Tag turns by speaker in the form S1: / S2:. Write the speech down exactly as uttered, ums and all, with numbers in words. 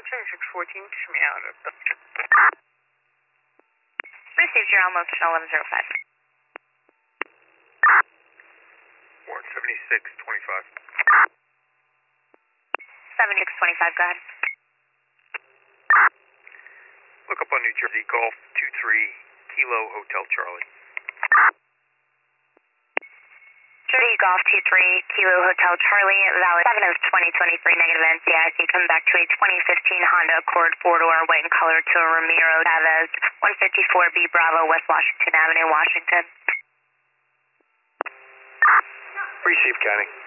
S1: twenty-six fourteen, push me out of the...
S2: Received your almost eleven oh five.
S1: one seventy-six twenty-five.
S2: seventy-six twenty-five, go ahead.
S1: Look up on New Jersey, Golf two three, Kilo Hotel Charlie.
S2: Jersey Golf two three, Kilo Hotel Charlie, valid seven of twenty twenty-three, negative N C I C, coming back to a twenty fifteen Honda Accord four-door, white in color to a Ramiro Chavez, one fifty-four B Bravo, West Washington Avenue, Washington.
S1: Received, County.